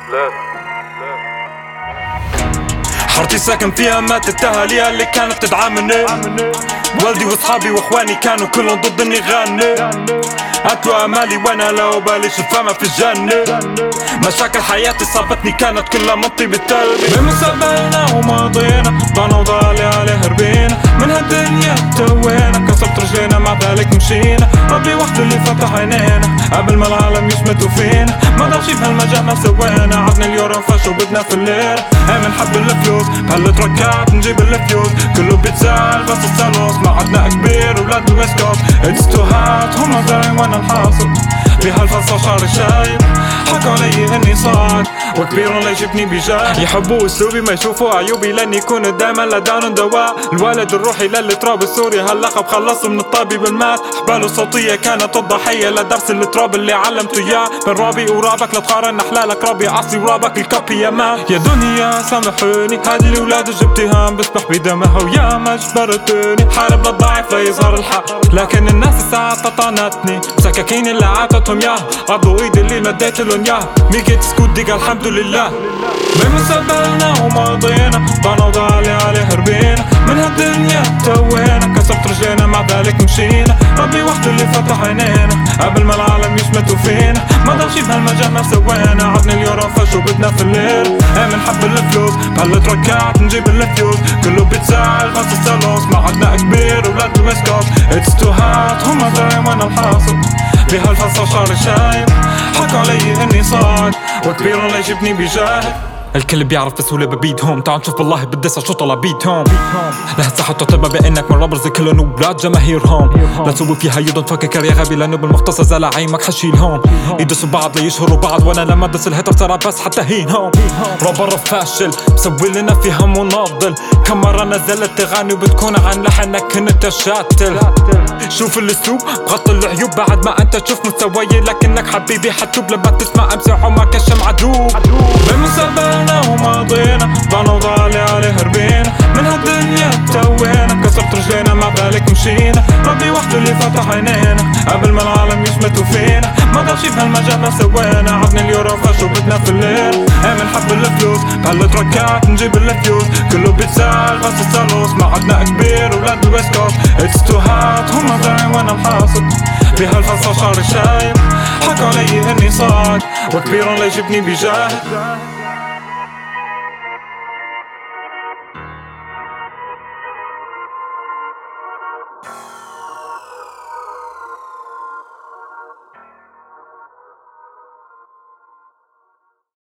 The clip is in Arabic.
حارتي ساكن فيها ماتت اهاليها اللي كانت تدعمني. والدي واصحابي واخواني كانوا كلهم ضد اني غني. قتلوا امالي وانا لا ابالي شفامة في الجنة. مشاكل حياتي صابتني كانت كلها من طيبة قلبي. من مستقبلنا وماضينا ضلنا وضالي عليه هربينا من هالدنيا توينا. كسرت رجلينا مع ذلك مشينا. ربي وحده اللي فتح عينينا قبل ما العالم يشمتوا فينا. ما ضل شي بهالمجال ما سوينا. عدنا اليورو فش وبدنا في الليل. بنحب الفلوس بهالت ركعت نجيب الفيوز. كله بيتزعل بس الثالوث ما عدنا كبير ولاد الويست كوست. اتس تو هات هما زايم وانا الحاصل. بهالفصل شعري شايب حكوا علي اني صاعد وكبير الله يجيبني بجاه. يحبوا اسلوبي ما يشوفوا عيوبي لن يكون دايما لدان دواء. الولد الروحي للتراب السوري هاللقب خلصوا من الطبيب المات. حباله الصوتية كانت الضحية لدرس التراب اللي علمته اياه. من رابي ورابك لا تقارن احلالك. رابي عصي ورابك الكابي يا مان. يا دنيا سامحوني هادي الولاد جبتيها بسبح بدمها ويا ما جبرتوني. حارب للضعيف ليظهر الحق لكن الناس الساعات طنتني. مسكاكين اللي عاتتهم ياه عضوا ايدي اللي مديت لهم ياه. ميكيت سكوت ديك الحمد لله. من مستقبلنا وماضينا ضلنا وضالي عليه هربينا من هالدنيا توينا. كسرت رجلينا مع ذلك مشينا. ربي وحده اللي فتح عينينا قبل ما العالم يشمتوا فينا. ما ضل شي بهالمجال ما سوينا. عدنا اليورو فش وبدنا في الليل. بنحب الفلوس بهالت ركعت نجيب الفيوز. كله بيتزعل بس الثالوث ما عدنا كبير ولاد الويست كوست. اتس تو هات هما زايم وانا الحاصل. بهالفصل شعري شايب حكوا علي اني صاعد وكبير الله يجيبني بجاه. الكل بيعرف بسهولة ببيدهم. تعال نشوف والله بدس شو طلع بيدهم. لهسه حطوا طلبة بانك من رابرز كلهم ولاد جماهيرهم. لا تسوي فيها يدهم تفكر يا غبي لانه بالمختصر زلع عيمك حشيلهم. يدسوا بعض ليشهروا بعض وانا لما دس الهيتر ترى بس حتى هينهم. رابر فاشل مسوي لنا فيها مناضل. كم مرة نزلت اغاني وبتكون عن لحنك كنت شاتل. شوف الاسلوب بغطي العيوب بعد ما انت تشوف مستواي لكنك حبيبي حتوب لما تسمع امسح عمرك كشم عدوب. بمستقبلنا وماضينا ضلنا وضالي عليه هربينا من هالدنيا توينا. كسرت رجلينا مع ذلك مشينا. ربي وحده اللي فتح عينينا قبل ما العالم يشمتوا فينا. ما ضل شي بهالمجال ما سوينا. عدنا اليورو فش وبدنا في الليل. بنحب الفلوس بهالت ركعت نجيب الفيوز. كله بيتزعل بس الثالوث ما عدنا كبير ولاد الويست كوست. اتس تو هات هما زايم وانا الحاصل. بهالفصل شعري شايب حكوا علي اني صاعد وكبير الله يجيبني بجاه.